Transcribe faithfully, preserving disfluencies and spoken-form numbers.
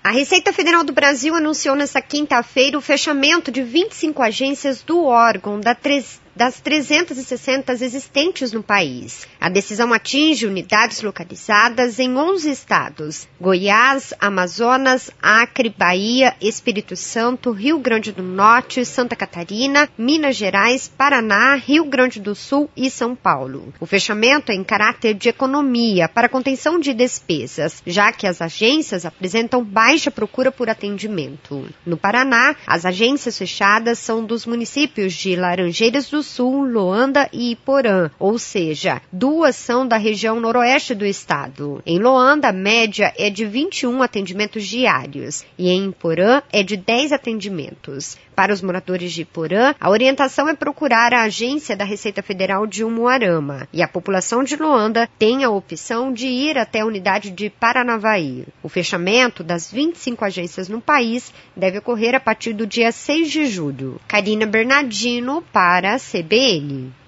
A Receita Federal do Brasil anunciou nesta quinta-feira o fechamento de vinte e cinco agências do órgão da três das trezentas e sessenta existentes no país. A decisão atinge unidades localizadas em onze estados: Goiás, Amazonas, Acre, Bahia, Espírito Santo, Rio Grande do Norte, Santa Catarina, Minas Gerais, Paraná, Rio Grande do Sul e São Paulo. O fechamento é em caráter de economia para contenção de despesas, já que as agências apresentam baixa procura por atendimento. No Paraná, as agências fechadas são dos municípios de Laranjeiras do Sul, Loanda e Iporã, ou seja, duas são da região noroeste do estado. Em Loanda, a média é de vinte e um atendimentos diários e em Iporã é de dez atendimentos. Para os moradores de Iporã, a orientação é procurar a agência da Receita Federal de Umuarama e a população de Loanda tem a opção de ir até a unidade de Paranavaí. O fechamento das vinte e cinco agências no país deve ocorrer a partir do dia seis de julho. Karina Bernardino para a C B N.